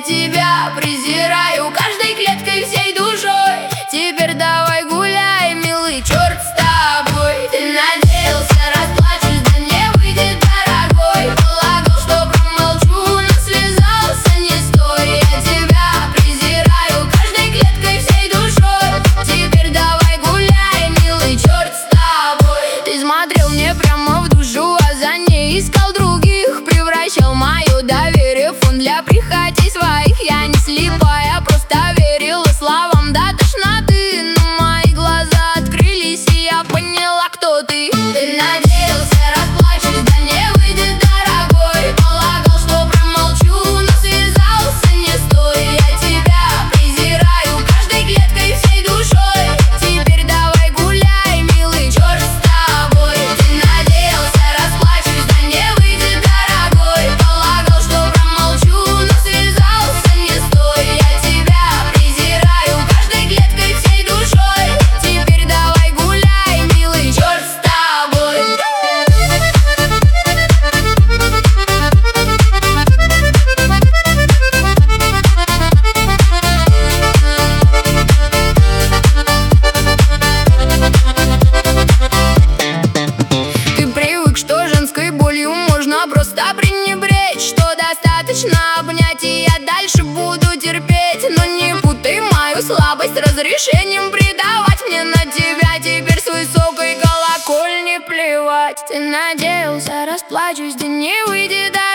тебя презираю каждой клеткой, всей душой. Теперь давай гуляй, милый, черт с тобой. Ты надеялся, расплачусь, да не выйдет, дорогой. Полагал, что промолчу, но связался не с той. Я тебя презираю каждой клеткой, всей душой. Теперь давай гуляй, милый, черт с тобой. Ты смотрел мне прямо в душу, а за ней искал других. Превращал мое доверие в фон для прихотей своих. Я не слепая, просто верила словам до тошноты. Но мои глаза открылись, и я поняла, кто ты. Ты надеялся, расплачусь, да не выйдет, дорогой. Полагал, что промолчу, но связался не с той. Я тебя презираю каждой клеткой, всей душой. Теперь давай гуляй, милый, черт с тобой. Ты надеялся, расплачусь, да не выйдет, дорогой. Полагал, что промолчу, но связался не с той. Я тебя презираю каждой клеткой, всей душой. Теперь давай гуляй, милый, черт с тобой. Ты привык, что женской болью можно просто пренебречь, что достаточно обнять, и я дальше буду терпеть. Но не путай мою слабость с разрешением предавать. Мне на тебя теперь с высокой колокольни плевать. Ты надеялся, расплачусь, да не выйдет,